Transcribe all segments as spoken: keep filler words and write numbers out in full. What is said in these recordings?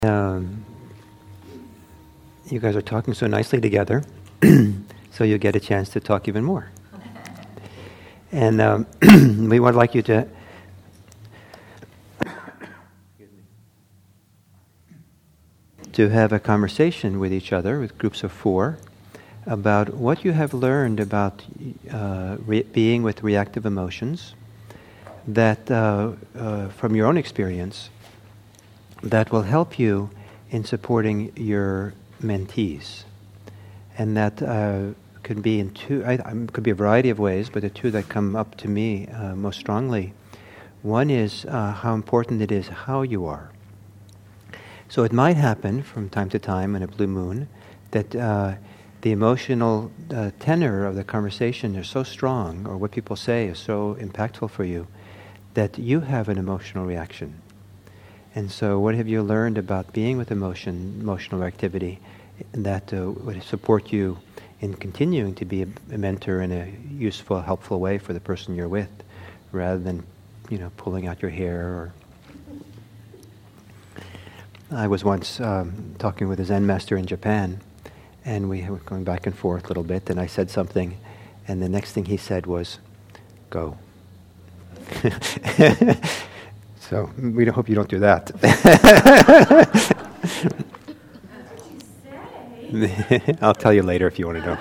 Um, you guys are talking so nicely together, so you get a chance to talk even more. And um, we would like you to to have a conversation with each other, with groups of four, about what you have learned about uh, re- being with reactive emotions, that uh, uh, from your own experience, that will help you in supporting your mentees. And that uh, could be in two, I, I, could be a variety of ways, but the two that come up to me uh, most strongly. One is uh, how important it is how you are. So it might happen from time to time in a blue moon that uh, the emotional uh, tenor of the conversation is so strong, or what people say is so impactful for you, that you have an emotional reaction. And so what have you learned about being with emotion, emotional activity, that uh, would support you in continuing to be a, a mentor in a useful, helpful way for the person you're with, rather than, you know, pulling out your hair or... I was once um, talking with a Zen master in Japan, and we were going back and forth a little bit, and I said something, and the next thing he said was, "Go." So we hope you don't do that. I'll tell you later if you want to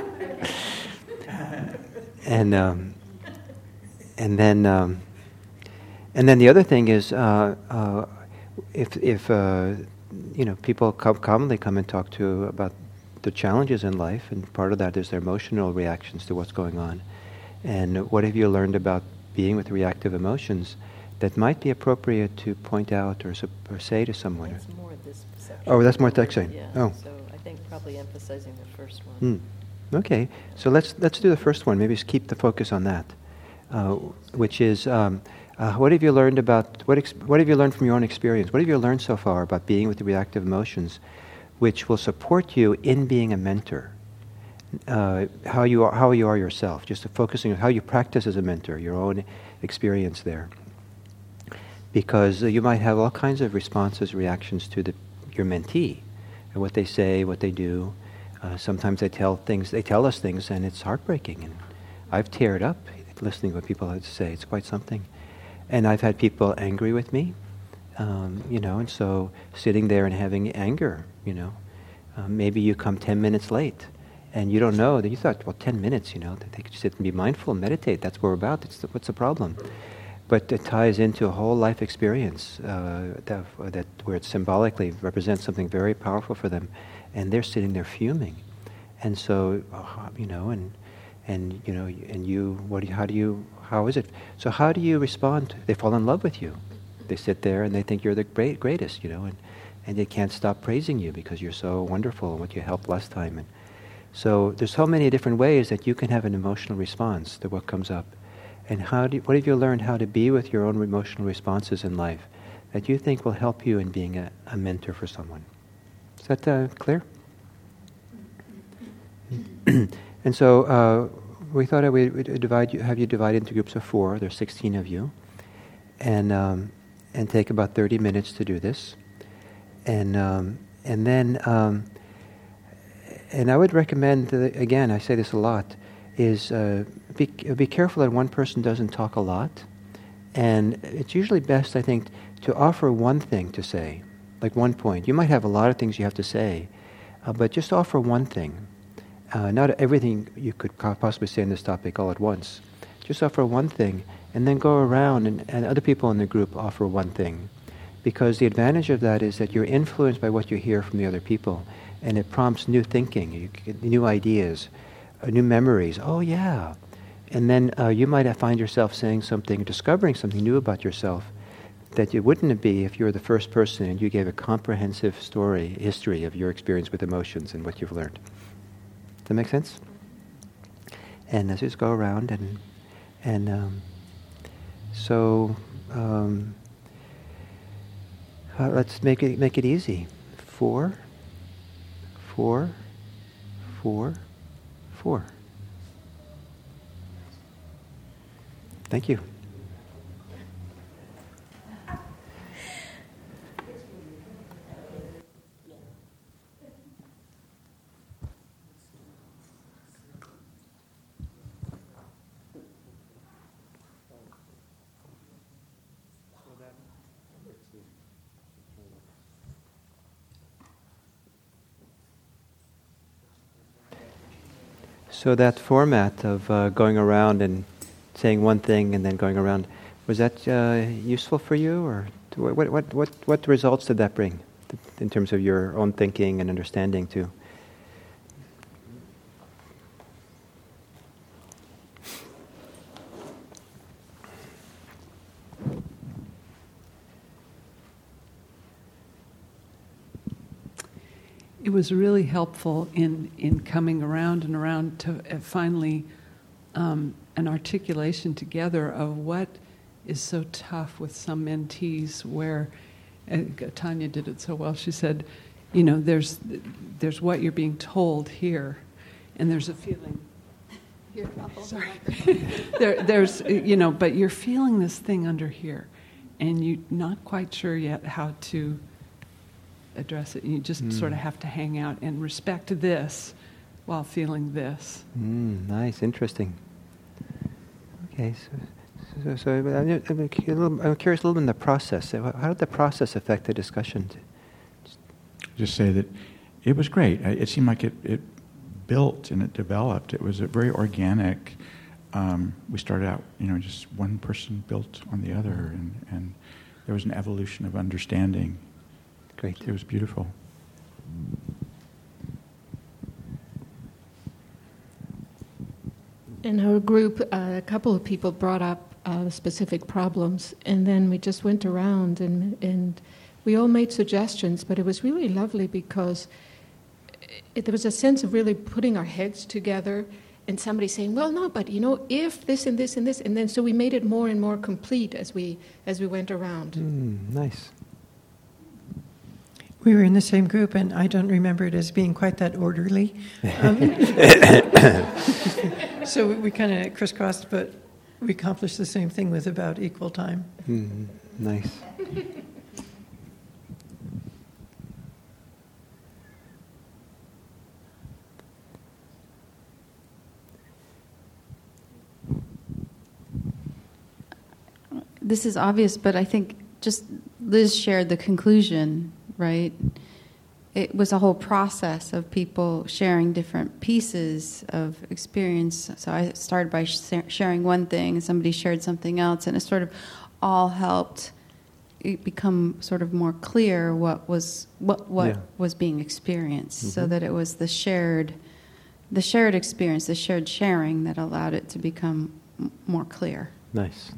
know. And um, and then um, and then the other thing is, uh, uh, if if uh, you know, people com- commonly come and talk to about the challenges in life, and part of that is their emotional reactions to what's going on. And what have you learned about being with reactive emotions that might be appropriate to point out or, or say to someone? That's more this section. Oh, that's more that section. Yeah. Oh. So I think probably emphasizing the first one. Mm. Okay. So let's let's do the first one. Maybe just keep the focus on that, uh, which is um, uh, what have you learned about what ex- what have you learned from your own experience? What have you learned so far about being with the reactive emotions, which will support you in being a mentor? Uh, how you are, how you are yourself. Just focusing on how you practice as a mentor, your own experience there. Because uh, you might have all kinds of responses, reactions to the, your mentee, and what they say, what they do. Uh, sometimes they tell things, they tell us things, and it's heartbreaking. And I've teared up listening to what people have to say. It's quite something. And I've had people angry with me, um, you know, and so sitting there and having anger, you know. Uh, maybe you come ten minutes late, and you don't know that you thought, well, ten minutes, you know, that they could sit and be mindful and meditate. That's what we're about. It's the, what's the problem? But it ties into a whole life experience uh, that, that where it symbolically represents something very powerful for them, and they're sitting there fuming, and so uh, you know, and and you know, and you, what? Do you, how do you? How is it? So how do you respond? They fall in love with you. They sit there and they think you're the great, greatest, you know, and and they can't stop praising you because you're so wonderful and what you helped last time. And so there's so many different ways that you can have an emotional response to what comes up. And how do you, what have you learned how to be with your own emotional responses in life that you think will help you in being a, a mentor for someone? Is that uh, clear? And so uh, we thought I would we'd divide you, have you divide into groups of four. There's sixteen of you, and um, and take about thirty minutes to do this, and um, and then um, and I would recommend that, again, I say this a lot, is uh, be be careful that one person doesn't talk a lot, and it's usually best, I think, to offer one thing to say, like one point. You might have a lot of things you have to say, uh, but just offer one thing. Uh, not everything you could possibly say on this topic all at once. Just offer one thing, and then go around, and, and other people in the group offer one thing, because the advantage of that is that you're influenced by what you hear from the other people, and it prompts new thinking, you get new ideas, uh, new memories. Oh yeah, and then uh, you might find yourself saying something, discovering something new about yourself that you wouldn't be if you were the first person and you gave a comprehensive story, history of your experience with emotions and what you've learned. Does that make sense? And let's just go around and and um, so um, uh, let's make it make it easy. Four, four, four, four. Thank you. So that format of uh, going around and saying one thing and then going around, was that uh, useful for you, or what, what, what, what results did that bring in terms of your own thinking and understanding too? It was really helpful in, in coming around and around to uh, finally um, an articulation together of what is so tough with some mentees, where uh, Tanya did it so well. She said, you know, there's there's what you're being told here, and there's a feeling. Here, sorry. there, there's, you know, but you're feeling this thing under here, and you're not quite sure yet how to address it. You just mm. sort of have to hang out and respect this while feeling this. Mm, nice, interesting. Okay, so, so, so I'm, I'm, a little, I'm curious a little bit in the process. How did the process affect the discussion? Just say that it was great. It seemed like it, it built and it developed. It was a very organic. Um, we started out, you know, just one person built on the other, and, and there was an evolution of understanding. Great. It was beautiful. In our group, uh, a couple of people brought up uh, specific problems, and then we just went around and and we all made suggestions, but it was really lovely because it, there was a sense of really putting our heads together and somebody saying, well, no, but you know, if this and this and this, and then so we made it more and more complete as we as we went around. Mm, nice. We were in the same group, and I don't remember it as being quite that orderly. Um, so we, we kind of crisscrossed, but we accomplished the same thing with about equal time. Mm, nice. This is obvious, but I think just Liz shared the conclusion. Right? It was a whole process of people sharing different pieces of experience. So I started by sh- sharing one thing, and somebody shared something else, and it sort of all helped it become sort of more clear what was what what yeah. was being experienced, mm-hmm. so that it was the shared, the shared experience, the shared sharing that allowed it to become m- more clear. Nice.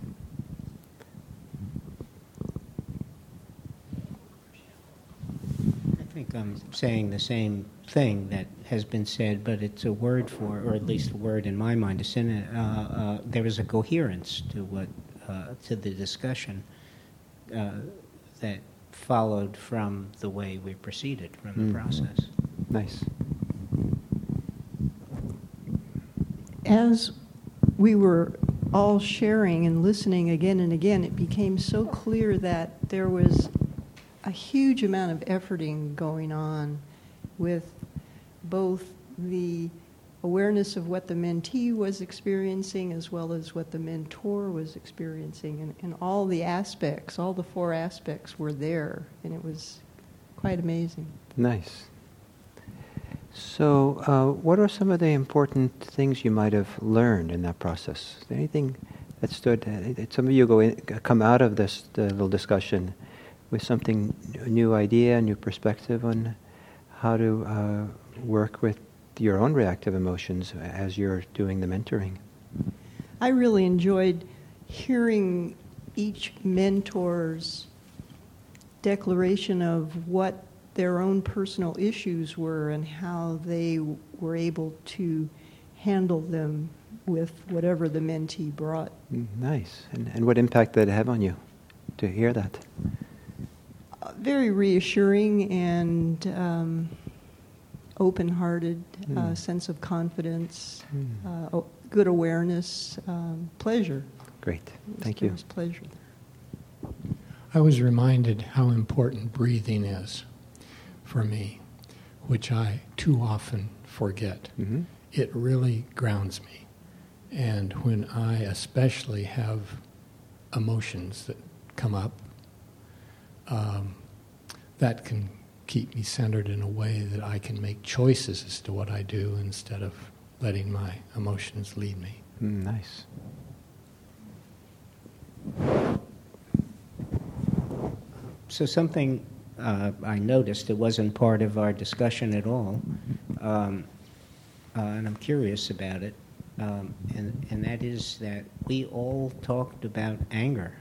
I'm saying the same thing that has been said, but it's a word for, or at least a word in my mind, a syn- uh, uh, there is a coherence to what uh, to the discussion uh, that followed from the way we proceeded from the mm. process. Nice. As we were all sharing and listening again and again, it became so clear that there was a huge amount of efforting going on with both the awareness of what the mentee was experiencing as well as what the mentor was experiencing. And, and all the aspects, all the four aspects were there. And it was quite amazing. Nice. So uh, what are some of the important things you might have learned in that process? Is there anything that stood, uh, some of you go in, come out of this the little discussion with something, a new idea, a new perspective on how to uh, work with your own reactive emotions as you're doing the mentoring? I really enjoyed hearing each mentor's declaration of what their own personal issues were and how they were able to handle them with whatever the mentee brought. Mm, nice. And, and what impact did it have on you to hear that? Very reassuring and um, open-hearted, mm. uh, sense of confidence, mm. uh, good awareness, um, pleasure. Great. Thank there you. Was pleasure. I was reminded how important breathing is for me, which I too often forget. Mm-hmm. It really grounds me. And when I especially have emotions that come up, Um, that can keep me centered in a way that I can make choices as to what I do instead of letting my emotions lead me. Mm, nice. So something uh, I noticed, it wasn't part of our discussion at all, um, uh, and I'm curious about it, um, and, and that is that we all talked about anger.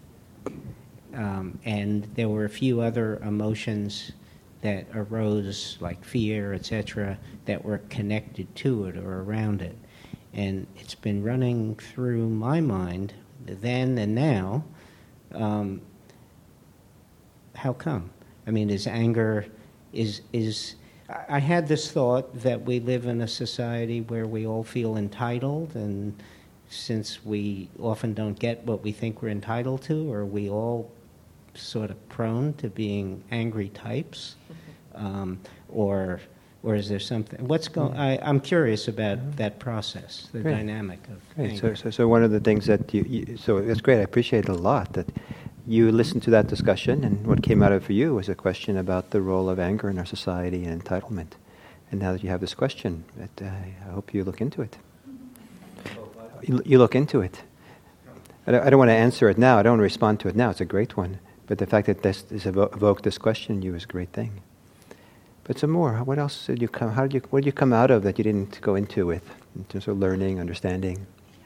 Um, and there were a few other emotions that arose, like fear, et cetera, that were connected to it or around it. And it's been running through my mind then and now. Um, how come? I mean, is anger, is, is, I had this thought that we live in a society where we all feel entitled, and since we often don't get what we think we're entitled to, are we all sort of prone to being angry types? Um, or or is there something? What's going? I I'm curious about mm-hmm. that process, the great. dynamic of great. anger. So, so so one of the things that you, you so it's great. I appreciate it a lot that you listened to that discussion, and what came out of it for you was a question about the role of anger in our society and entitlement. And now that you have this question, it, uh, I hope you look into it. You, you look into it. I don't, I don't want to answer it now. I don't want to respond to it now. It's a great one. But the fact that this, this evo- evoked this question in you is a great thing. But some more. What else did you come? How did you? What did you come out of that you didn't go into with in terms of learning, understanding?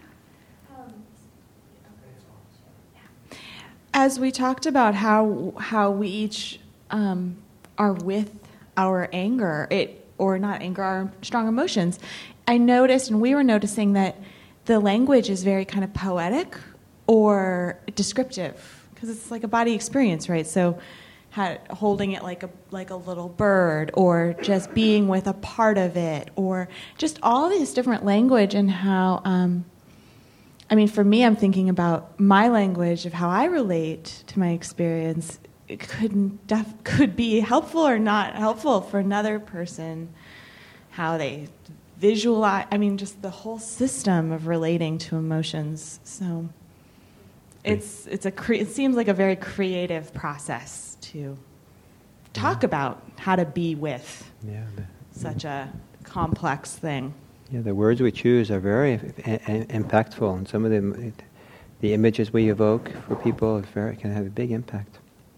As we talked about how how we each um, are with our anger, it or not anger, our strong emotions, I noticed, and we were noticing that the language is very kind of poetic or descriptive, because it's like a body experience, right? So, had, holding it like a like a little bird, or just being with a part of it, or just all this different language, and how. Um, I mean, for me, I'm thinking about my language of how I relate to my experience. It could def- could be helpful or not helpful for another person. How they visualize. I mean, just the whole system of relating to emotions. So, it's it's a cre- it seems like a very creative process to talk yeah. about how to be with yeah, the, such a complex thing. Yeah, the words we choose are very a- a- impactful, and some of them, the images we evoke for people is very, can have a big impact.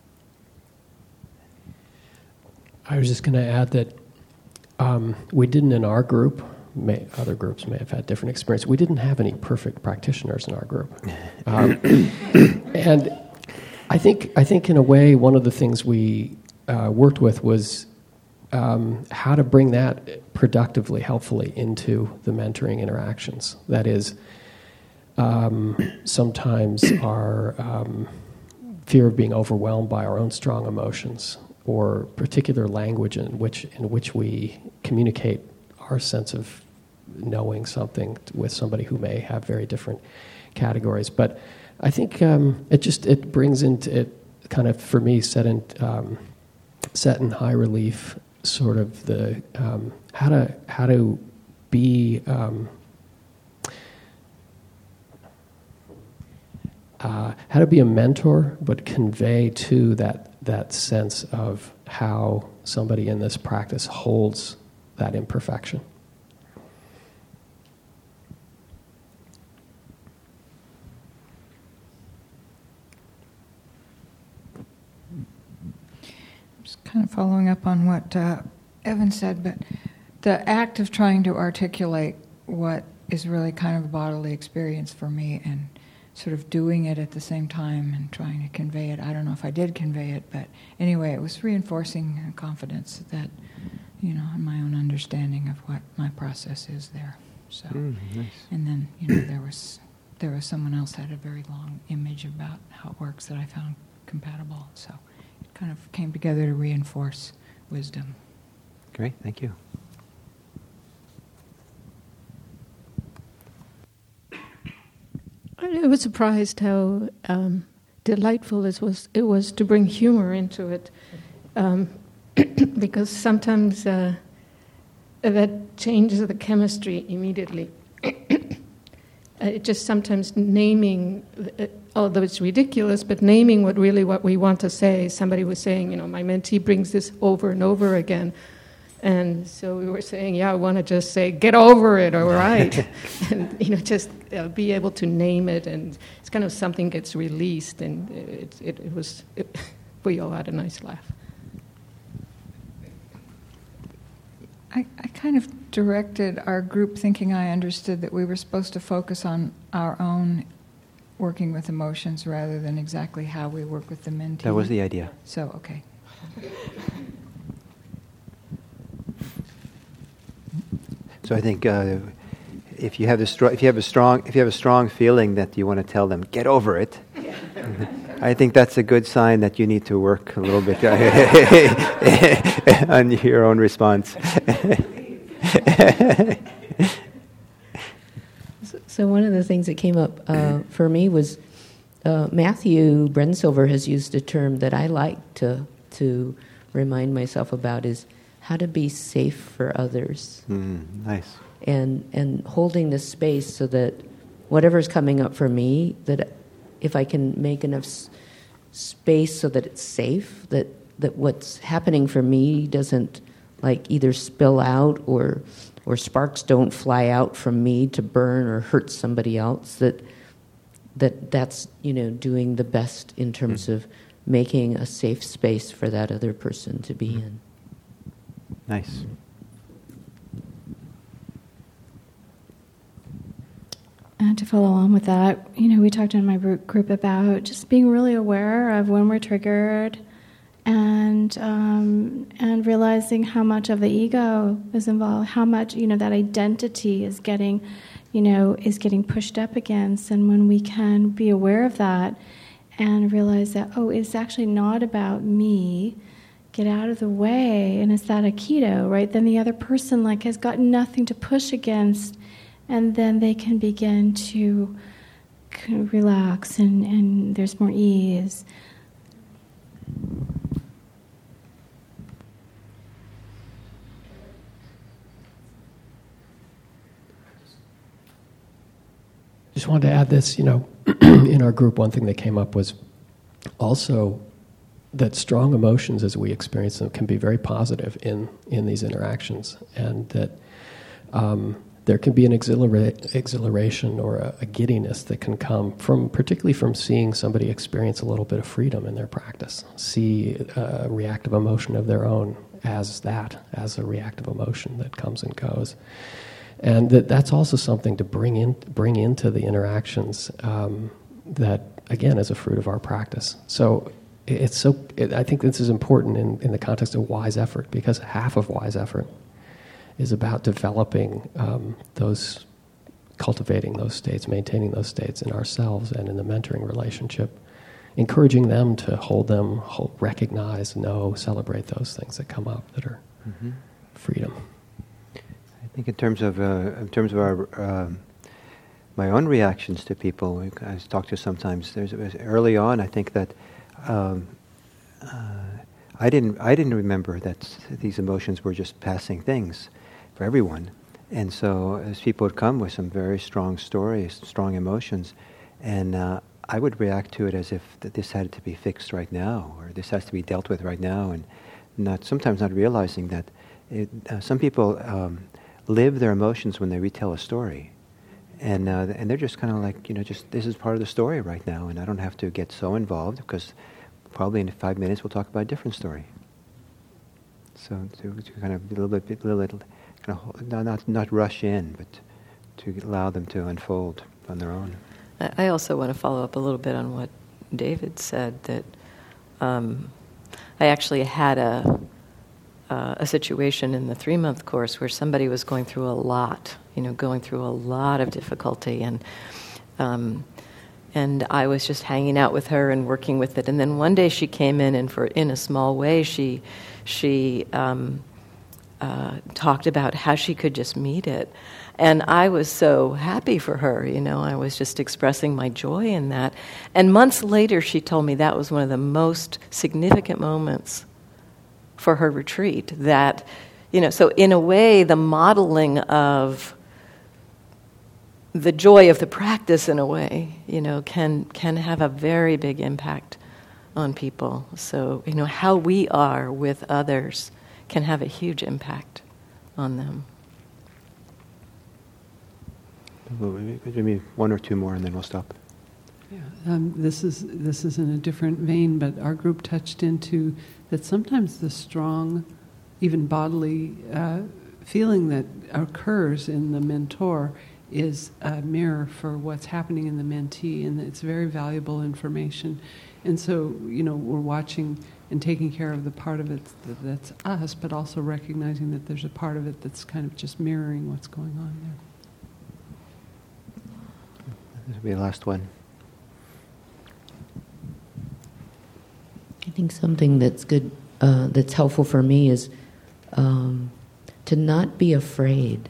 I was just going to add that um, we didn't in our group, may, other groups may have had different experience, we didn't have any perfect practitioners in our group. Um, and I think, I think in a way, one of the things we uh, worked with was Um, how to bring that productively, helpfully into the mentoring interactions. That is, um, sometimes our um, fear of being overwhelmed by our own strong emotions, or particular language in which in which we communicate our sense of knowing something with somebody who may have very different categories. But I think um, it just it brings into it kind of, for me, set in um, set in high relief. Sort of the um, how to how to be um, uh, how to be a mentor, but convey to that that sense of how somebody in this practice holds that imperfection. Kind of following up on what uh, Evan said, but the act of trying to articulate what is really kind of a bodily experience for me, and sort of doing it at the same time and trying to convey it. I don't know if I did convey it, but anyway, it was reinforcing confidence that, you know, in my own understanding of what my process is there. So, mm, nice. And then, you know, there was there was someone else had a very long image about how it works that I found compatible. So. Kind of came together to reinforce wisdom. Great, thank you. I was surprised how um, delightful it was. It was to bring humor into it, um, because sometimes uh, that changes the chemistry immediately. uh, it just sometimes naming. Uh, Although it's ridiculous, but naming what really what we want to say. Somebody was saying, you know, my mentee brings this over and over again. And so we were saying, yeah, I want to just say, get over it, all right. And, you know, just uh, be able to name it. And it's kind of something gets released. And it, it, it was, it, we all had a nice laugh. I, I kind of directed our group thinking I understood that we were supposed to focus on our own working with emotions rather than exactly how we work with the mentee. That was the idea. So, okay. So I think uh, if you have a str- if you have a strong if you have a strong feeling that you want to tell them, get over it, I think that's a good sign that you need to work a little bit on your own response. So one of the things that came up uh, for me was uh, Matthew Brensilver has used a term that I like to to remind myself about is how to be safe for others. Mm, nice. And and holding the space so that whatever's coming up for me, that if I can make enough s- space so that it's safe, that, that what's happening for me doesn't like either spill out or or sparks don't fly out from me to burn or hurt somebody else, that that that's, you know, doing the best in terms mm. of making a safe space for that other person to be mm. in. Nice. And to follow on with that, you know, we talked in my group about just being really aware of when we're triggered, and um, and realizing how much of the ego is involved, how much, you know, that identity is getting, you know, is getting pushed up against, and when we can be aware of that and realize that, oh, it's actually not about me. Get out of the way, and it's that Aikido, right? Then the other person like has got nothing to push against, and then they can begin to relax, and, and there's more ease. Just wanted to add this, you know, in our group, one thing that came up was also that strong emotions as we experience them can be very positive in, in these interactions, and that um, there can be an exhilara- exhilaration or a, a giddiness that can come from, particularly from seeing somebody experience a little bit of freedom in their practice, see a reactive emotion of their own as that, as a reactive emotion that comes and goes. And that that's also something to bring in, bring into the interactions um, that, again, is a fruit of our practice. So it's so. It, I think this is important in, in the context of wise effort, because half of wise effort is about developing um, those, cultivating those states, maintaining those states in ourselves and in the mentoring relationship, encouraging them to hold them, hold, recognize, know, celebrate those things that come up that are mm-hmm. freedom. I think in terms of uh, in terms of our um, my own reactions to people, I talk to sometimes. There's early on, I think that. Um, uh, I didn't. I didn't remember that these emotions were just passing things for everyone, and so as people would come with some very strong stories, strong emotions, and uh, I would react to it as if that this had to be fixed right now, or this has to be dealt with right now, and not sometimes not realizing that it, uh, some people um, live their emotions when they retell a story. And uh, and they're just kind of like, you know, just this is part of the story right now, and I don't have to get so involved because probably in five minutes we'll talk about a different story. So to, to kind of a little bit, a little bit, kind of not, not not rush in, but to allow them to unfold on their own. I also want to follow up a little bit on what David said. That um, I actually had a uh, a situation in the three month course where somebody was going through a lot. You know, going through a lot of difficulty, and um, and I was just hanging out with her and working with it. And then one day she came in, and for in a small way, she she um, uh, talked about how she could just meet it, and I was so happy for her. You know, I was just expressing my joy in that. And months later, she told me that was one of the most significant moments for her retreat. That, you know, so in a way, the modeling of the joy of the practice, in a way, you know, can can have a very big impact on people. So, you know, how we are with others can have a huge impact on them. Maybe one or two more, and then we'll stop. Yeah, um, this is this is in a different vein, but our group touched into that sometimes the strong, even bodily uh, feeling that occurs in the mentor is a mirror for what's happening in the mentee, and it's very valuable information. And so, you know, we're watching and taking care of the part of it that's us, but also recognizing that there's a part of it that's kind of just mirroring what's going on there. This will be the last one. I think something that's good, uh, that's helpful for me is um, to not be afraid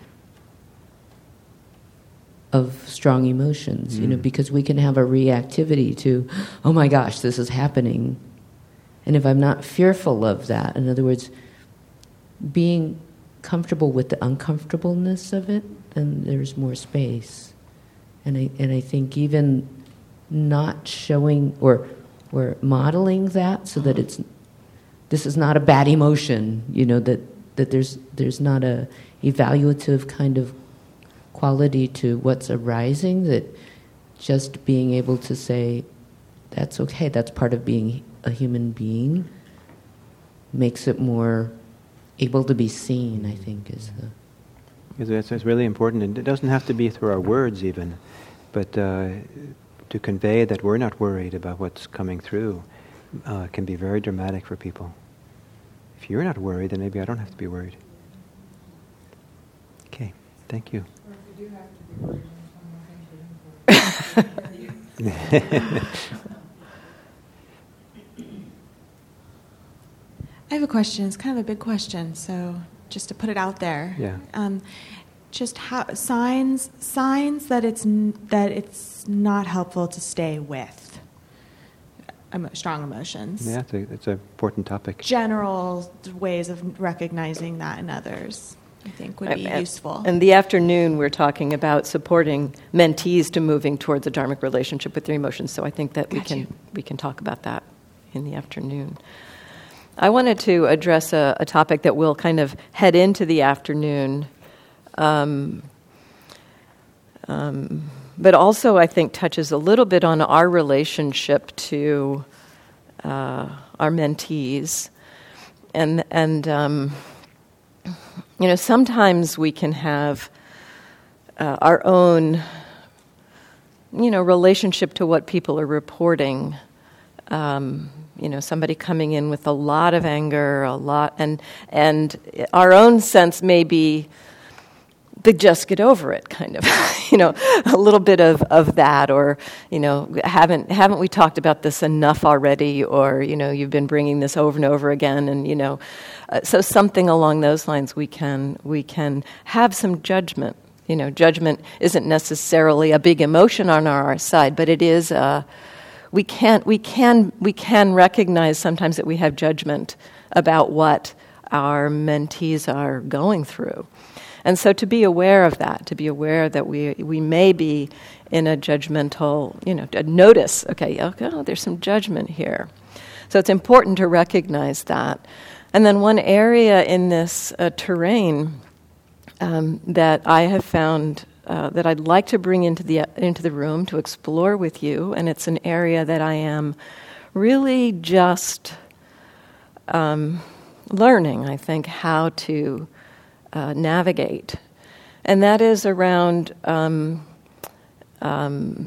of strong emotions, mm. you know, because we can have a reactivity to, oh my gosh, this is happening. And if I'm not fearful of that, in other words, being comfortable with the uncomfortableness of it, then there's more space. And I and I think even not showing or or modeling that so that it's this is not a bad emotion, you know, that, that there's there's not a evaluative kind of quality to what's arising, that just being able to say, that's okay, that's part of being a human being, makes it more able to be seen, I think, is the... Because that's, that's really important, and it doesn't have to be through our words even, but uh, to convey that we're not worried about what's coming through uh, can be very dramatic for people. If you're not worried, then maybe I don't have to be worried. Okay, thank you. Or if you do have to be worried when someone thinks you're in I have a question. It's kind of a big question, so just to put it out there. Yeah. Um, just how signs signs that it's n- that it's not helpful to stay with emo- strong emotions. Yeah, it's, a, it's an important topic. General ways of recognizing that in others, I think, would be and, useful. In the afternoon, we're talking about supporting mentees to moving towards a dharmic relationship with their emotions. So I think that Got we can you. we can talk about that in the afternoon. I wanted to address a, a topic that will kind of head into the afternoon, um, um, but also I think touches a little bit on our relationship to uh, our mentees, and and um, you know, sometimes we can have uh, our own, you know, relationship to what people are reporting. Um, You know, somebody coming in with a lot of anger, a lot, and and our own sense may be, they just get over it, kind of, you know, a little bit of, of that, or, you know, haven't haven't we talked about this enough already, or, you know, you've been bringing this over and over again, and, you know, uh, so something along those lines, we can we can have some judgment. You know, judgment isn't necessarily a big emotion on our side, but it is a We can we can we can recognize sometimes that we have judgment about what our mentees are going through, and so to be aware of that, to be aware that we we may be in a judgmental, you know, notice. Okay, okay, oh, there's some judgment here, so it's important to recognize that. And then one area in this uh, terrain um, that I have found. Uh, that I'd like to bring into the into the room to explore with you, and it's an area that I am really just um, learning, I think, how to uh, navigate, and that is around um, um,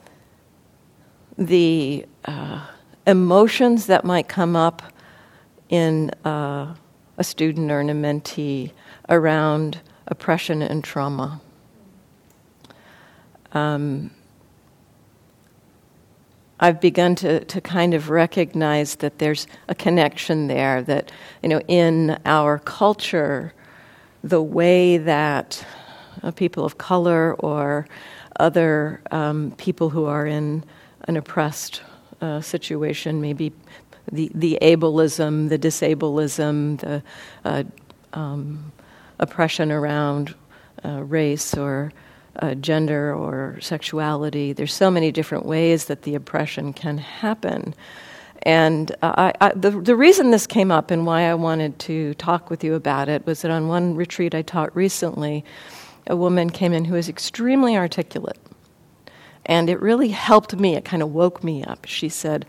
the uh, emotions that might come up in uh, a student or in a mentee around oppression and trauma. Um, I've begun to, to kind of recognize that there's a connection there, that, you know, in our culture, the way that uh, people of color or other um, people who are in an oppressed uh, situation, maybe the, the ableism, the disableism, the uh, um, oppression around uh, race or Uh, gender or sexuality. There's so many different ways that the oppression can happen. And uh, I, I, the, the reason this came up and why I wanted to talk with you about it was that on one retreat I taught recently, a woman came in who was extremely articulate. And it really helped me. It kind of woke me up. She said,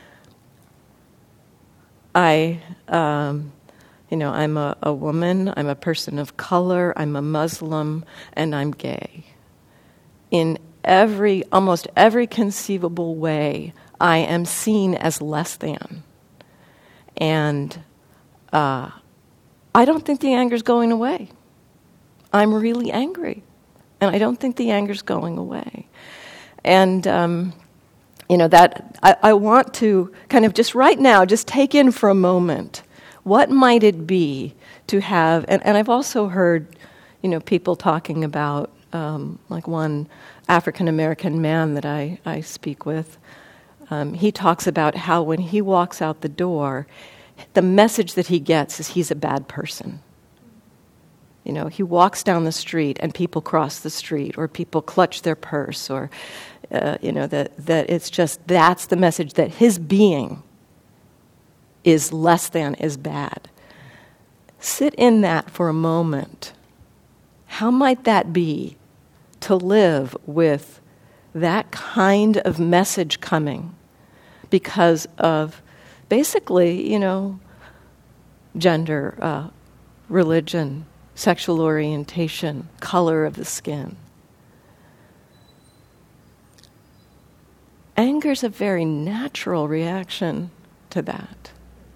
I, um, you know, I'm a, a woman, I'm a person of color, I'm a Muslim, and I'm gay. In every, almost every conceivable way, I am seen as less than. And uh, I don't think the anger's going away. I'm really angry. And I don't think the anger's going away. And, um, you know, that I, I want to kind of just right now, just take in for a moment, what might it be to have, and, and I've also heard, you know, people talking about, um, like one African-American man that I, I speak with, um, he talks about how when he walks out the door, the message that he gets is he's a bad person. You know, he walks down the street and people cross the street, or people clutch their purse, or, uh, you know, that, that it's just, that's the message, that his being is less than, is bad. Sit in that for a moment. How might that be to live with that kind of message coming because of basically, you know, gender, uh, religion, sexual orientation, color of the skin? Anger is a very natural reaction to that.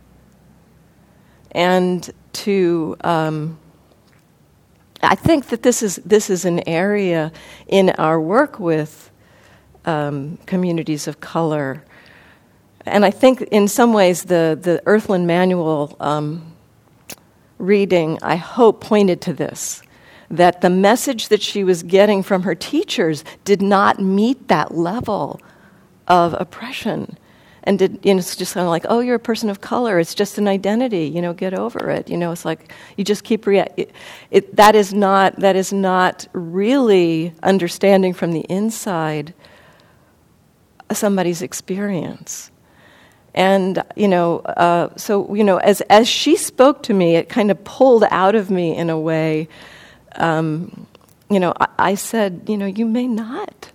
And to, um, I think that this is this is an area in our work with um, communities of color, and I think in some ways the the Earthland Manual um, reading, I hope, pointed to this, that the message that she was getting from her teachers did not meet that level of oppression. And did, you know, it's just kind of like, oh, you're a person of color. It's just an identity. You know, get over it. You know, it's like you just keep react. It, it, that is not that is not really understanding from the inside somebody's experience. And you know, uh, so you know, as as she spoke to me, it kind of pulled out of me in a way. Um, you know, I, I said, you know, you may not.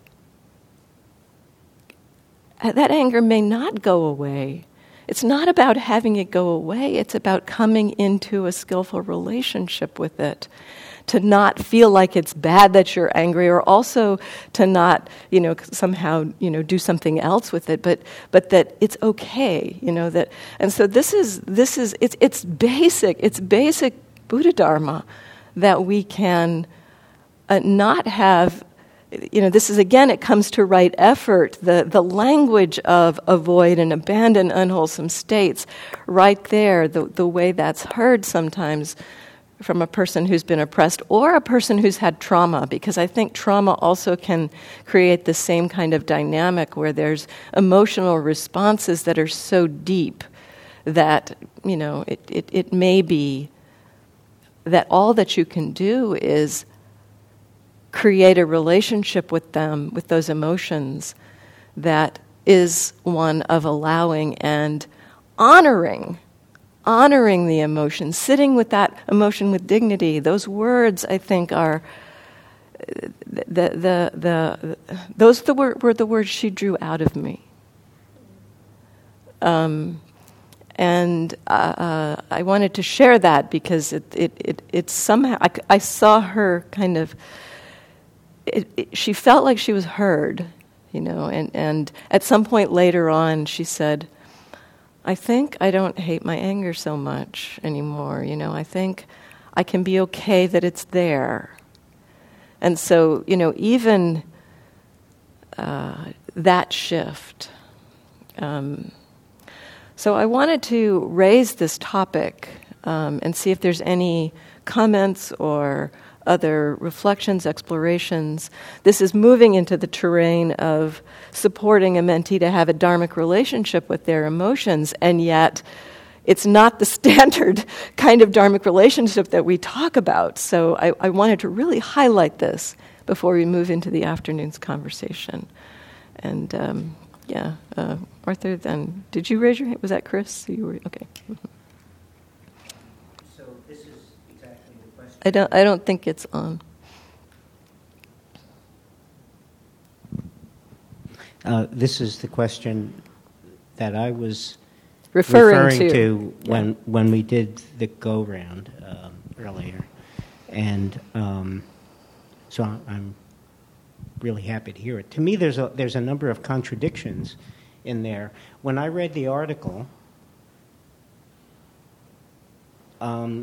That anger may not go away. It's not about having it go away. It's about coming into a skillful relationship with it, to not feel like it's bad that you're angry, or also to not, you know, somehow, you know, do something else with it, but but that it's okay, you know, that. And so this is this is it's it's basic. It's basic Buddha Dharma that we can uh, not have. You know, this is, again, it comes to right effort, the, the language of avoid and abandon unwholesome states, right there, the, the way that's heard sometimes from a person who's been oppressed or a person who's had trauma, because I think trauma also can create the same kind of dynamic where there's emotional responses that are so deep that, you know, it, it, it may be that all that you can do is create a relationship with them, with those emotions, that is one of allowing and honoring, honoring the emotion, sitting with that emotion with dignity. Those words, I think, are the the the, the those the word, were the words she drew out of me. Um, and uh, uh, I wanted to share that because it it it, it somehow I, I saw her kind of. It, it, she felt like she was heard, you know, and, and at some point later on she said, I think I don't hate my anger so much anymore, you know, I think I can be okay that it's there. And so, you know, even uh, that shift. Um, so I wanted to raise this topic um, and see if there's any comments or other reflections, explorations. This is moving into the terrain of supporting a mentee to have a dharmic relationship with their emotions, and yet it's not the standard kind of dharmic relationship that we talk about. So I, I wanted to really highlight this before we move into the afternoon's conversation. And um, yeah, uh, Arthur, then, did you raise your hand? Was that Chris? You were, okay. So this is exactly the question. I don't, I don't think it's on. Uh, this is the question that I was referring, referring to, to when yeah. when we did the go round um, earlier, and um, so I'm really happy to hear it. To me, there's a there's a number of contradictions in there. When I read the article, um,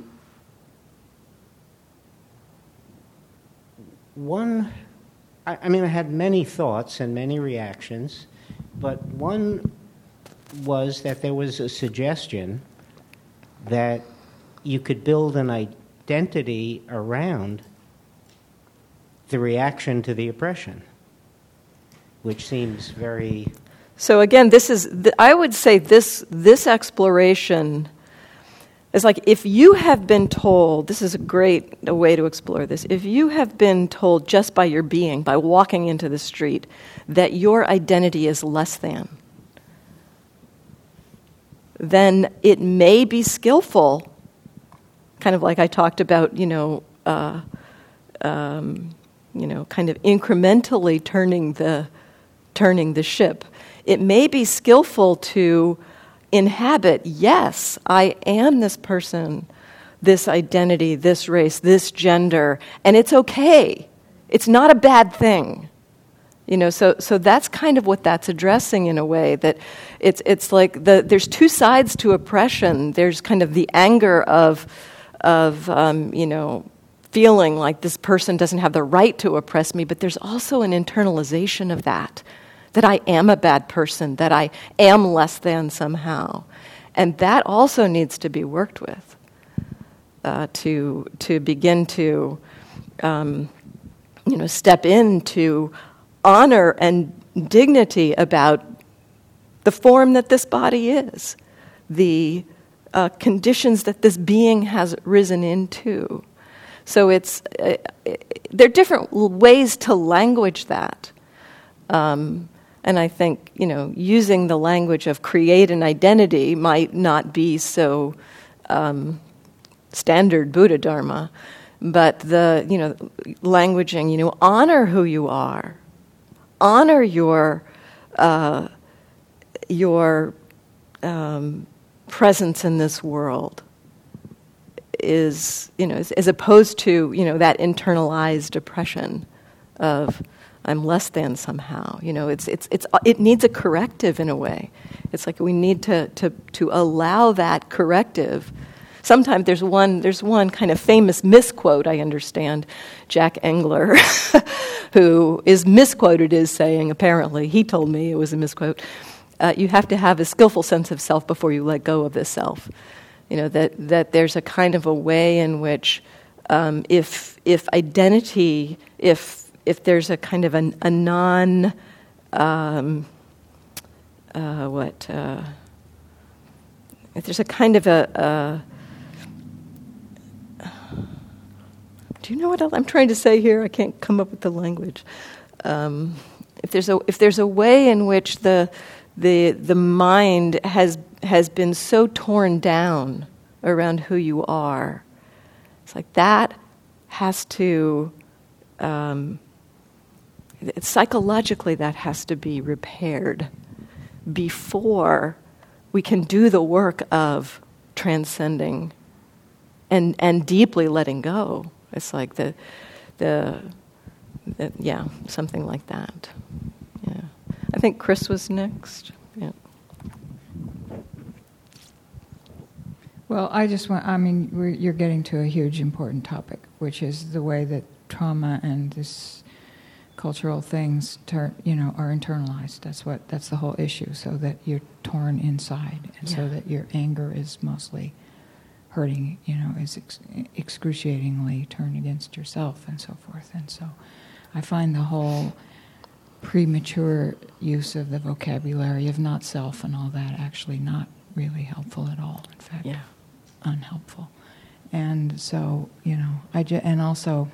one. I mean, I had many thoughts and many reactions, but one was that there was a suggestion that you could build an identity around the reaction to the oppression, which seems very... So again, this is, I would say this this exploration is like, if you have been told, this is a great a way to explore this, if you have been told just by your being, by walking into the street, that your identity is less than, then it may be skillful, kind of like I talked about, you know, uh, um, you know, kind of incrementally turning the turning the ship. It may be skillful to inhabit, yes, I am this person, this identity, this race, this gender, and it's okay. It's not a bad thing. You know, so so that's kind of what that's addressing in a way, that it's it's like the there's two sides to oppression. There's kind of the anger of of um, you know, feeling like this person doesn't have the right to oppress me, but there's also an internalization of that. That I am a bad person, that I am less than somehow. And that also needs to be worked with uh, to to begin to, um, you know, step into honor and dignity about the form that this body is, the uh, conditions that this being has risen into. So it's, uh, there are different ways to language that. Um, And I think, you know, using the language of create an identity might not be so um, standard Buddha Dharma, but the, you know, languaging, you know, honor who you are, honor your uh, your um, presence in this world is, you know, as, as opposed to, you know, that internalized oppression of I'm less than somehow. You know, it's it's it's it needs a corrective in a way. It's like we need to to to allow that corrective. Sometimes there's one there's one kind of famous misquote, I understand, Jack Engler, who is misquoted as saying, apparently, he told me it was a misquote, uh, you have to have a skillful sense of self before you let go of the self. You know, that that there's a kind of a way in which um, if if identity, if if there's a kind of a, a non, um, uh, what, uh, if there's a kind of a, a, do you know what I'm trying to say here? I can't come up with the language. Um, if there's a if there's a way in which the the the mind has has been so torn down around who you are, it's like that has to. Um, Psychologically, that has to be repaired before we can do the work of transcending and and deeply letting go. It's like the, the, the yeah, something like that. Yeah, I think Chris was next. Yeah. Well, I just want, I mean, we're, you're getting to a huge important topic, which is the way that trauma and this cultural things, turn, you know, are internalized. That's what. That's the whole issue. So that you're torn inside, and yeah. so that your anger is mostly hurting. You know, is ex- excruciatingly turned against yourself, and so forth. And so, I find the whole premature use of the vocabulary of not self and all that actually not really helpful at all. In fact, yeah. unhelpful. And so, you know, I ju- and also.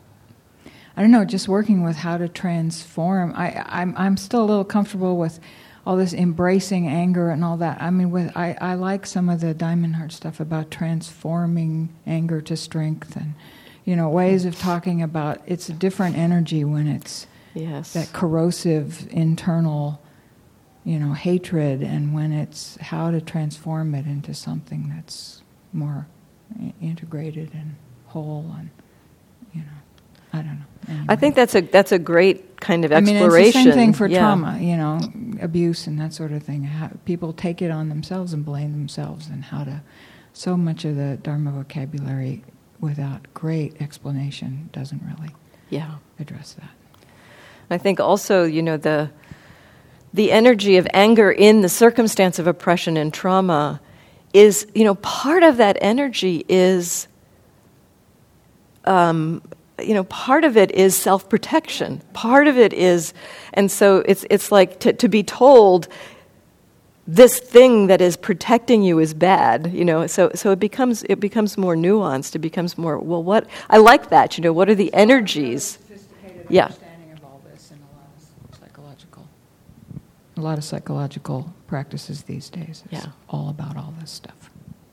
I don't know, just working with how to transform. I, I'm I'm still a little comfortable with all this embracing anger and all that. I mean, with I, I like some of the Diamond Heart stuff about transforming anger to strength, and you know, ways of talking about it's a different energy when it's yes. that corrosive internal, you know, hatred, and when it's how to transform it into something that's more integrated and whole, and you know, I don't know. Anyway. I think that's a that's a great kind of I mean, exploration. it's the same thing for yeah. trauma, you know, abuse and that sort of thing. How people take it on themselves and blame themselves, and how to. So much of the Dharma vocabulary, without great explanation, doesn't really yeah. address that. I think also, you know, the the energy of anger in the circumstance of oppression and trauma is, you know, part of that energy is. Um, you know, part of it is self-protection. Part of it is, and so it's it's like to, to be told this thing that is protecting you is bad. You know, so so it becomes it becomes more nuanced. It becomes more well. What I like that. You know, what are the energies? Sophisticated yeah. understanding of all this and a lot of psychological, a lot of psychological practices these days. It's yeah. all about all this stuff.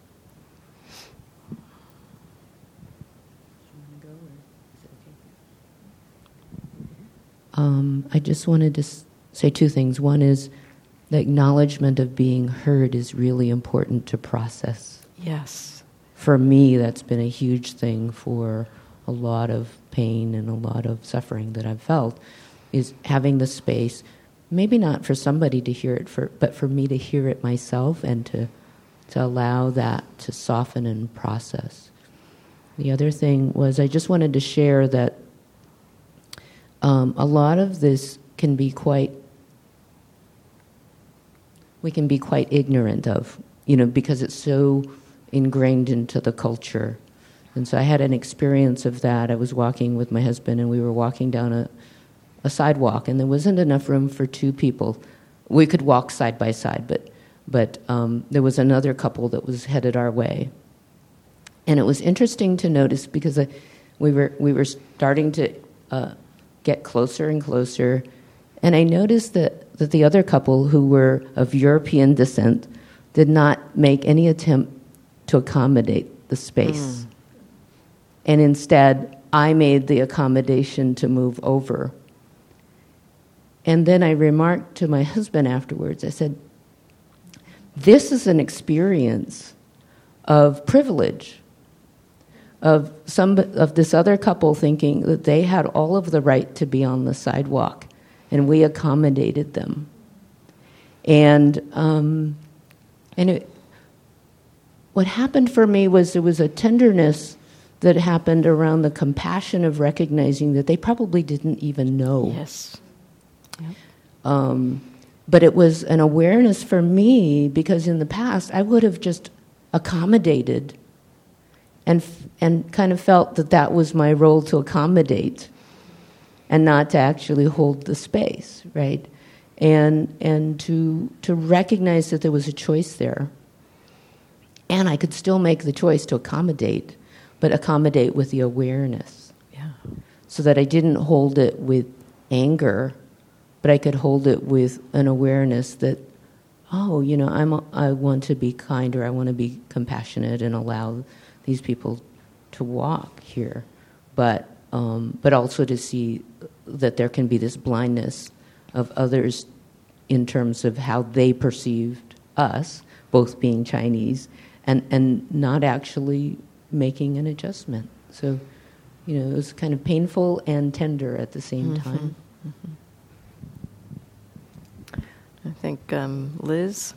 Um, I just wanted to s- say two things. One is the acknowledgement of being heard is really important to process. Yes. For me, that's been a huge thing for a lot of pain and a lot of suffering that I've felt, is having the space, maybe not for somebody to hear it, for, but for me to hear it myself and to, to allow that to soften and process. The other thing was I just wanted to share that Um, a lot of this can be quite, we can be quite ignorant of, you know, because it's so ingrained into the culture. And so I had an experience of that. I was walking with my husband, and we were walking down a, a sidewalk, and there wasn't enough room for two people. We could walk side by side, but but um, there was another couple that was headed our way. And it was interesting to notice because I, we were we were starting to uh, get closer and closer, and I noticed that, that the other couple, who were of European descent, did not make any attempt to accommodate the space. Mm. And instead, I made the accommodation to move over. And then I remarked to my husband afterwards, I said, this is an experience of privilege, of some of this other couple thinking that they had all of the right to be on the sidewalk, and we accommodated them. And um, and it, what happened for me was there was a tenderness that happened around the compassion of recognizing that they probably didn't even know. Yes. Yep. Um, but it was an awareness for me, because in the past I would have just accommodated and and kind of felt that that was my role, to accommodate and not to actually hold the space, right? And and to to recognize that there was a choice there. And I could still make the choice to accommodate, but accommodate with the awareness. Yeah. So that I didn't hold it with anger, but I could hold it with an awareness that, oh, you know, I'm a, I want to be kind, or I want to be compassionate and allow these people to walk here, but um, but also to see that there can be this blindness of others in terms of how they perceived us, both being Chinese, and, and not actually making an adjustment. So, you know, it was kind of painful and tender at the same Mm-hmm. time. Mm-hmm. I think um, Liz?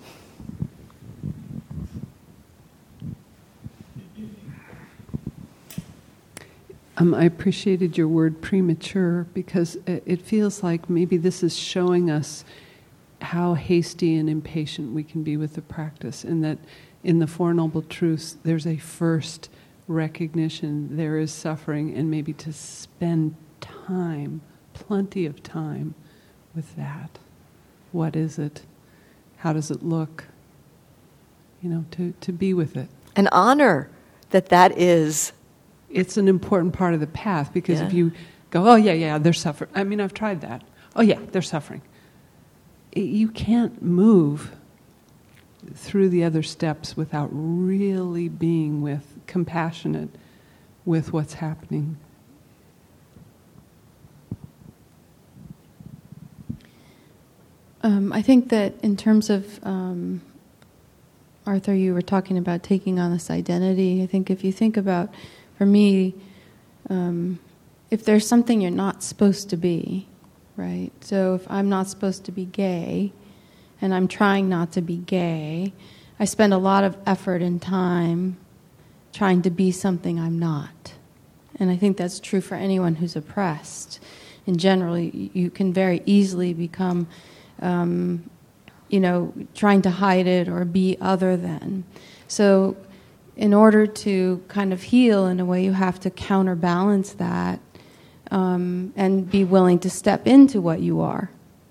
Um, I appreciated your word premature, because it, it feels like maybe this is showing us how hasty and impatient we can be with the practice, and that in the Four Noble Truths there's a first recognition there is suffering, and maybe to spend time, plenty of time with that. What is it? How does it look? You know, to, to be with it. And honor that that is... It's an important part of the path, because yeah. if you go, oh, yeah, yeah, they're suffering. I mean, I've tried that. Oh, yeah, they're suffering. you can't move through the other steps without really being with compassionate with what's happening. Um, I think that in terms of, um, Arthur, you were talking about taking on this identity. I think if you think about, for me, um, if there's something you're not supposed to be, right? So if I'm not supposed to be gay, and I'm trying not to be gay, I spend a lot of effort and time trying to be something I'm not. And I think that's true for anyone who's oppressed. In general, you, you can very easily become, um, you know, trying to hide it or be other than. So in order to kind of heal, in a way, you have to counterbalance that um, and be willing to step into what you are.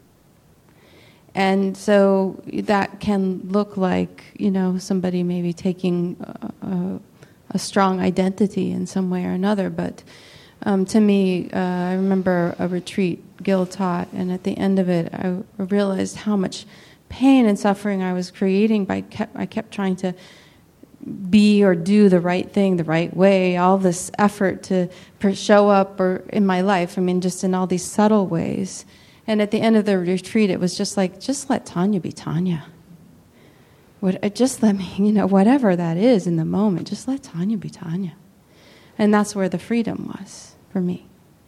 And so that can look like, you know, somebody maybe taking a, a, a strong identity in some way or another. But um, to me, uh, I remember a retreat Gil taught, and at the end of it, I realized how much pain and suffering I was creating by kept, I kept trying to be or do the right thing the right way, all this effort to show up or in my life, I mean, just in all these subtle ways. And at the end of the retreat, it was just like, just let Tanya be Tanya. What, just let me, you know, whatever that is in the moment, just let Tanya be Tanya. And that's where the freedom was for me.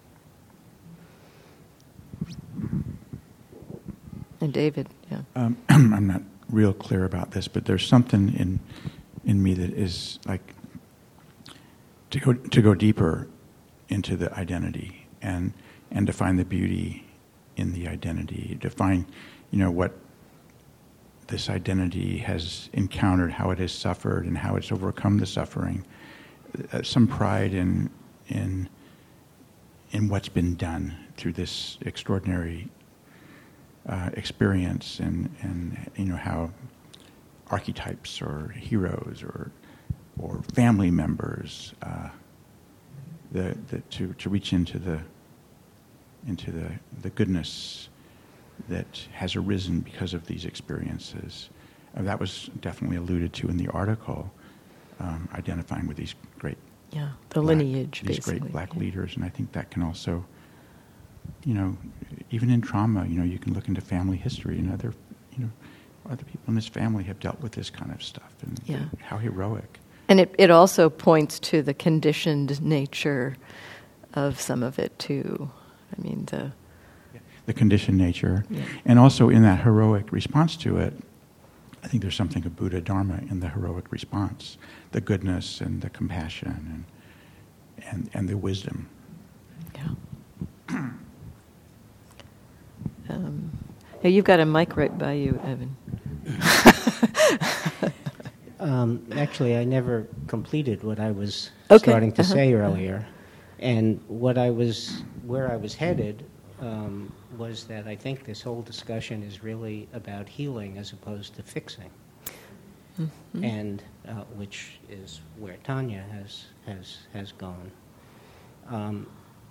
And David, yeah. Um, I'm not real clear about this, but there's something in in me that is like to go to go deeper into the identity and and to find the beauty in the identity, to find, you know, what this identity has encountered, how it has suffered, and how it's overcome the suffering. Uh, some pride in in in what's been done through this extraordinary uh, experience, and and you know how archetypes or heroes or or family members, uh, the, the to to reach into the into the, the goodness that has arisen because of these experiences. Uh, that was definitely alluded to in the article, um, identifying with these great yeah the black, lineage, these basically. great black leaders, and I think that can also, you know, even in trauma, you know, you can look into family history, and other, you know, other people in this family have dealt with this kind of stuff, and yeah. how heroic. And it, it also points to the conditioned nature of some of it too. I mean, the the conditioned nature, yeah. and also in that heroic response to it, I think there's something of Buddha Dharma in the heroic response, the goodness and the compassion and and, and the wisdom. Yeah. um, hey, you've got a mic right by you, Evan. um, actually, I never completed what I was okay. starting to uh-huh. say earlier. And what I was, where I was headed, um, was that I think this whole discussion is really about healing as opposed to fixing, mm-hmm. and uh, which is where Tanya has has has gone. Um,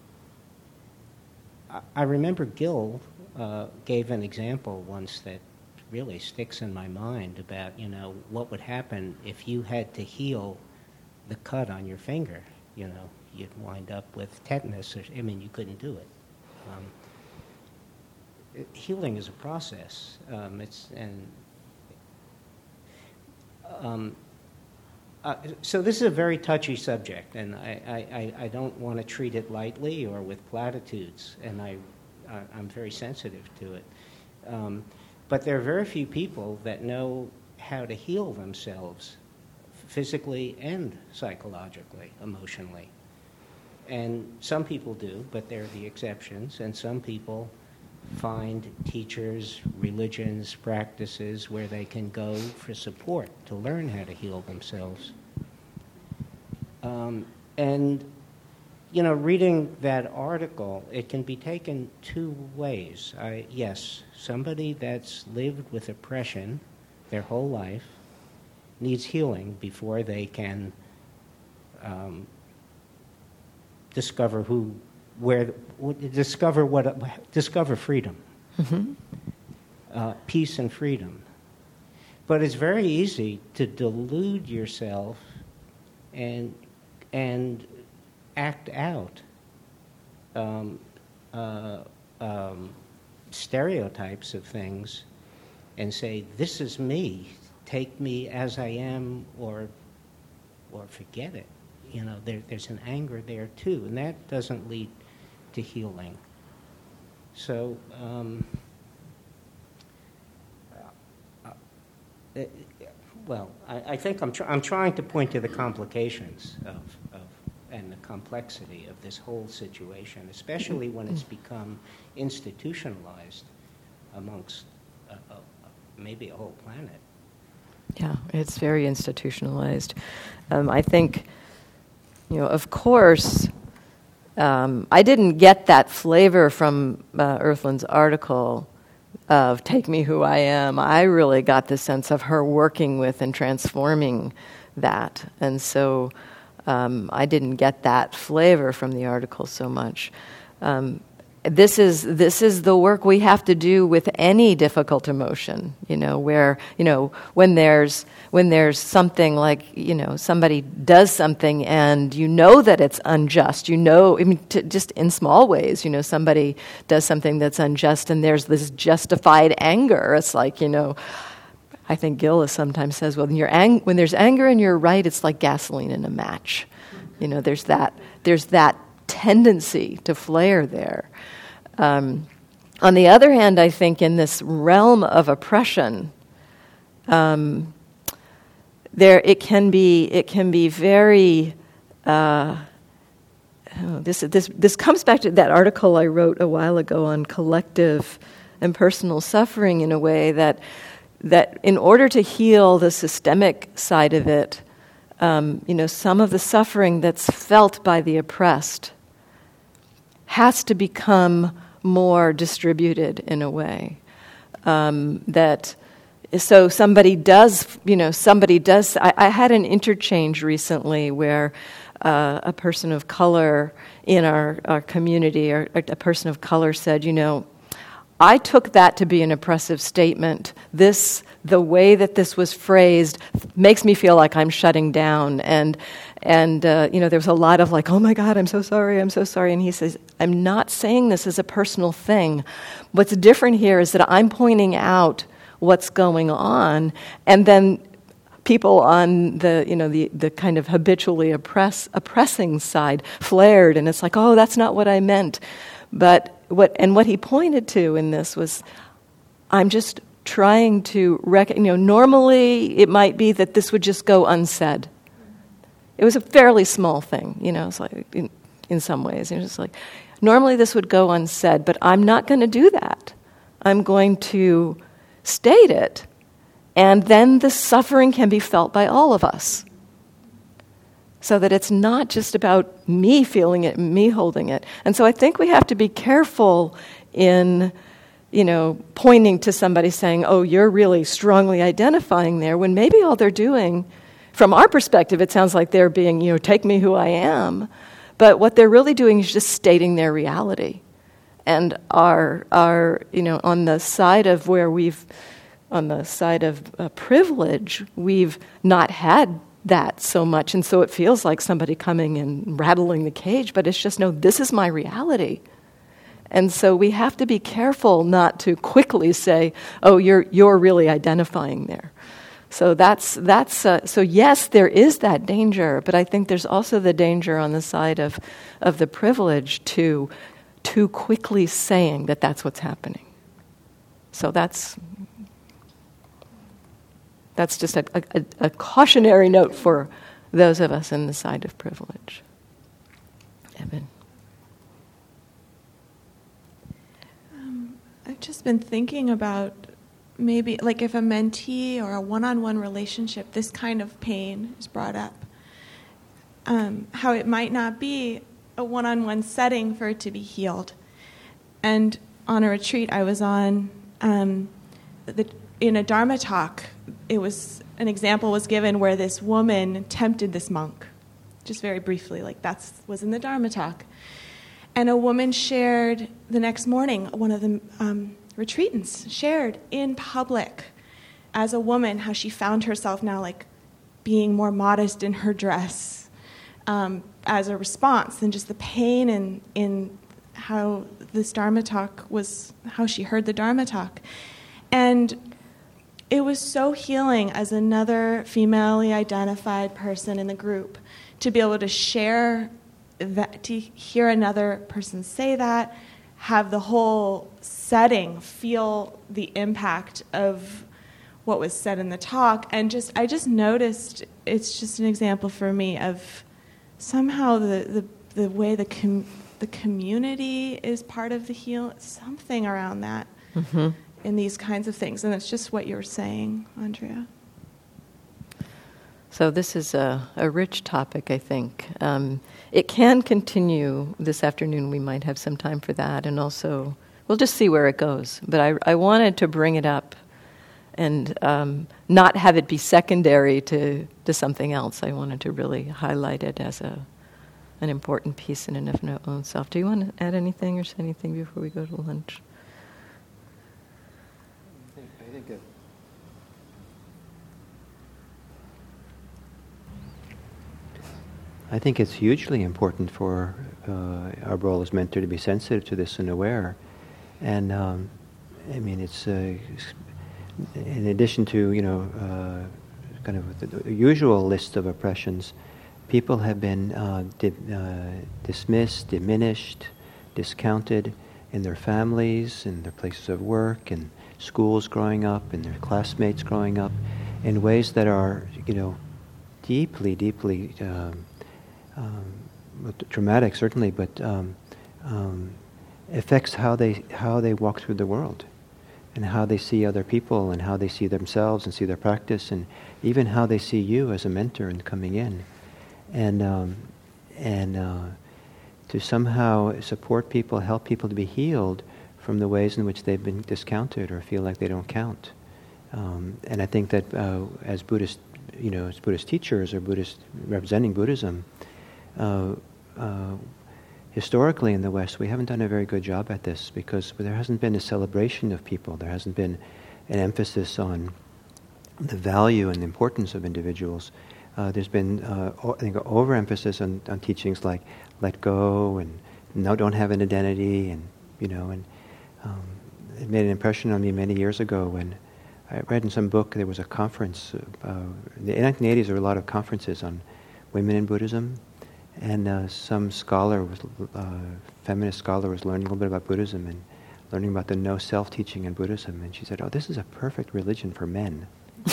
I, I remember Gil uh, gave an example once that really sticks in my mind about, you know, what would happen if you had to heal the cut on your finger, you know. You'd wind up with tetanus. Or, I mean, you couldn't do it. Um, it healing is a process. Um, it's and um, uh, so this is a very touchy subject, and I, I, I don't want to treat it lightly or with platitudes. And I, I I'm very sensitive to it. Um, but there are very few people that know how to heal themselves, physically and psychologically, emotionally. And some people do, but they're the exceptions. And some people find teachers, religions, practices where they can go for support to learn how to heal themselves. Um, and, you know, reading that article, it can be taken two ways. I, yes, somebody that's lived with oppression their whole life needs healing before they can um, discover who, where, discover what, discover freedom. Mm-hmm. uh, peace and freedom. But it's very easy to delude yourself and and act out um, uh, um, stereotypes of things and say, this is me, take me as I am, or or forget it. You know, there, there's an anger there too, and that doesn't lead to healing. So, um, uh, uh, well, I, I think I'm, tr- I'm trying to point to the complications of, of and the complexity of this whole situation, especially when it's become institutionalized amongst a, a, maybe a whole planet. Yeah, it's very institutionalized. Um, I think, you know, of course, um, I didn't get that flavor from uh, Earthland's article of Take Me Who I Am. I really got the sense of her working with and transforming that. And so um, I didn't get that flavor from the article so much. Um, This is this is the work we have to do with any difficult emotion, you know, where, you know, when there's when there's something like, you know, somebody does something and you know that it's unjust, you know, I mean, to, just in small ways, you know, somebody does something that's unjust and there's this justified anger. It's like, you know, I think Gillis sometimes says, well, when, you're ang- when there's anger and you're right, it's like gasoline in a match. You know, there's that there's that tendency to flare there. Um, on the other hand, I think in this realm of oppression, um, there it can be it can be very. Uh, oh, this this this comes back to that article I wrote a while ago on collective and personal suffering, in a way that that in order to heal the systemic side of it, um, you know, some of the suffering that's felt by the oppressed has to become more distributed in a way. Um, that so somebody does, you know, somebody does. I, I had an interchange recently where uh, a person of color in our, our community, or a person of color said, you know, I took that to be an oppressive statement. This, the way that this was phrased, makes me feel like I'm shutting down. And, and uh, you know, there was a lot of like, oh my God, I'm so sorry, I'm so sorry. And he says, I'm not saying this as a personal thing. What's different here is that I'm pointing out what's going on, and then people on the, you know, the, the kind of habitually oppress, oppressing side flared, and it's like, oh, that's not what I meant. But what and what he pointed to in this was, I'm just trying to rec- you know, normally it might be that this would just go unsaid. It was a fairly small thing, you know, it's like in, in some ways. It's just like, normally this would go unsaid, but I'm not going to do that. I'm going to state it, and then the suffering can be felt by all of us. So that it's not just about me feeling it, me holding it. And so I think we have to be careful in, you know, pointing to somebody saying, oh, you're really strongly identifying there, when maybe all they're doing, from our perspective, it sounds like they're being, you know, take me who I am. But what they're really doing is just stating their reality. And our, our you know, on the side of where we've, on the side of uh, privilege, we've not had that so much, and so it feels like somebody coming and rattling the cage, but it's just, no, this is my reality. And so we have to be careful not to quickly say, oh, you're you're really identifying there. So that's, that's uh, so yes, there is that danger, but I think there's also the danger on the side of, of the privilege to too quickly saying that that's what's happening. So that's... That's just a, a, a cautionary note for those of us in the side of privilege. Evan. Um, I've just been thinking about maybe, like, if a mentee or a one-on-one relationship, this kind of pain is brought up, um, how it might not be a one-on-one setting for it to be healed. And on a retreat I was on, um, the, in a Dharma talk, it was an example was given where this woman tempted this monk, just very briefly, like that was in the Dharma talk. And a woman shared the next morning, one of the um, retreatants shared in public as a woman how she found herself now like being more modest in her dress um, as a response, and just the pain in, in how this Dharma talk was, how she heard the Dharma talk. And it was so healing as another female-y identified person in the group to be able to share that, to hear another person say that, have the whole setting feel the impact of what was said in the talk, and just I just noticed it's just an example for me of somehow the the, the way the com- the community is part of the heal, something around that mm-hmm. in these kinds of things, and it's just what you were saying, Andrea. So this is a, a rich topic, I think. Um, it can continue this afternoon. We might have some time for that, and also we'll just see where it goes. But I, I wanted to bring it up and um, not have it be secondary to, to something else. I wanted to really highlight it as a an important piece in and of its own self. Do you want to add anything or say anything before we go to lunch? I think, I think that I think it's hugely important for uh, our role as mentor to be sensitive to this and aware. And um, I mean, it's uh, in addition to, you know, uh, kind of the, the usual list of oppressions, people have been uh, di- uh, dismissed, diminished, discounted in their families, in their places of work, in schools growing up, in their classmates growing up, in ways that are, you know, deeply, deeply um, um, traumatic, certainly, but um, um, affects how they how they walk through the world, and how they see other people, and how they see themselves, and see their practice, and even how they see you as a mentor and coming in, and um, and uh, to somehow support people, help people to be healed from the ways in which they've been discounted or feel like they don't count. Um, and I think that uh, as Buddhist, you know, as Buddhist teachers or Buddhist representing Buddhism, uh, uh, historically in the West, we haven't done a very good job at this, because there hasn't been a celebration of people. There hasn't been an emphasis on the value and the importance of individuals. Uh, there's been, uh, o- I think, overemphasis on, on teachings like let go and no, don't have an identity, and you know, and um, it made an impression on me many years ago when I read in some book there was a conference. Uh, in the nineteen eighties, there were a lot of conferences on women in Buddhism. And uh, some scholar, was, uh, feminist scholar, was learning a little bit about Buddhism and learning about the no-self teaching in Buddhism. And she said, "Oh, this is a perfect religion for men."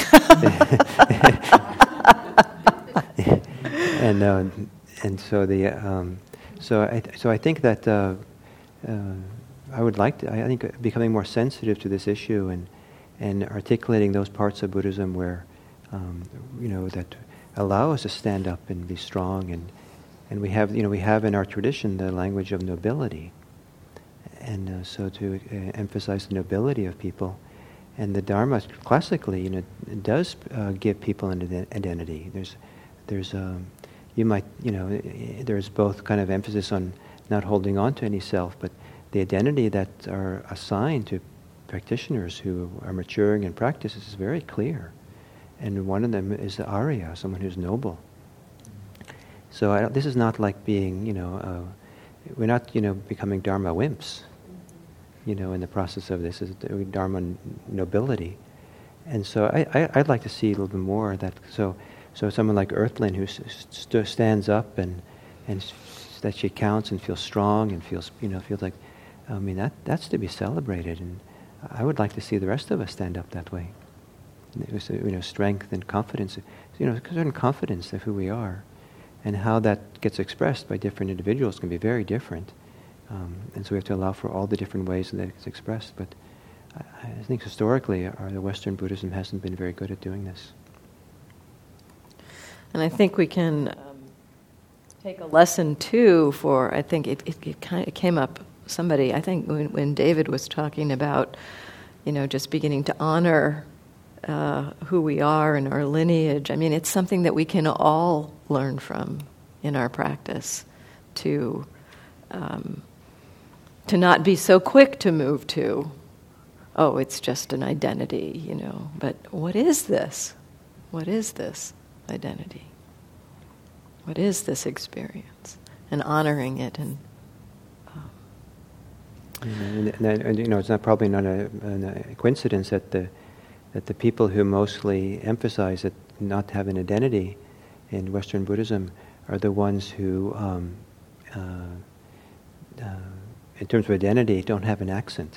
and uh, and so the um, so I th- so I think that uh, uh, I would like to. I think becoming more sensitive to this issue and and articulating those parts of Buddhism where um, you know that allow us to stand up and be strong. And And we have, you know, we have in our tradition the language of nobility, and uh, so to uh, emphasize the nobility of people, and the Dharma classically, you know, does uh, give people an ident- identity. There's, there's, um, you might, you know, there's both kind of emphasis on not holding on to any self, but the identity that are assigned to practitioners who are maturing in practice is very clear, and one of them is the Arya, someone who's noble. So I don't, this is not like being, you know, uh, we're not, you know, becoming Dharma wimps, you know, in the process of this. Is Dharma n- nobility. And so I, I, I'd like to see a little bit more of that. So so someone like Earthlyn who st- stands up and and s- that she counts and feels strong and feels, you know, feels like, I mean, that that's to be celebrated. And I would like to see the rest of us stand up that way. It was, you know, strength and confidence, you know, a certain confidence of who we are. And how that gets expressed by different individuals can be very different. Um, and so we have to allow for all the different ways that it's expressed. But I, I think historically, our, the Western Buddhism hasn't been very good at doing this. And I think we can um, take a lesson, too, for, I think it, it, it kind of it came up, somebody, I think when, when David was talking about, you know, just beginning to honor Uh, who we are and our lineage. I mean, it's something that we can all learn from in our practice, to um, to not be so quick to move to oh, it's just an identity, you know. But what is this? What is this identity? What is this experience? And honoring it, and um, and, and, and you know, it's not probably not a, a coincidence that the that the people who mostly emphasize that not to have an identity in Western Buddhism are the ones who, um, uh, uh, in terms of identity, don't have an accent.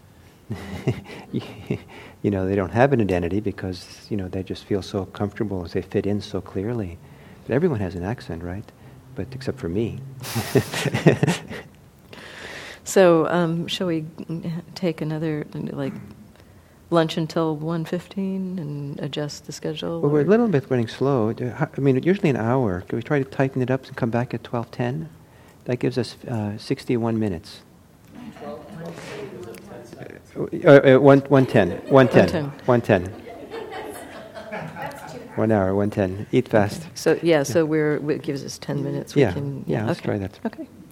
You know, they don't have an identity because, you know, they just feel so comfortable as they fit in so clearly. But everyone has an accent, right? But except for me. So, um, shall we take another, like, lunch until one fifteen and adjust the schedule? Well, we're a or? little bit running slow. I mean, usually an hour. Can we try to tighten it up and come back at twelve ten? That gives us uh, sixty-one minutes. Uh, uh, one, one ten. One ten. One ten. One hour, one ten. Eat fast. Okay. So, yeah, so we're, it gives us ten minutes. We yeah, can, yeah, yeah, let's okay. try that. Okay.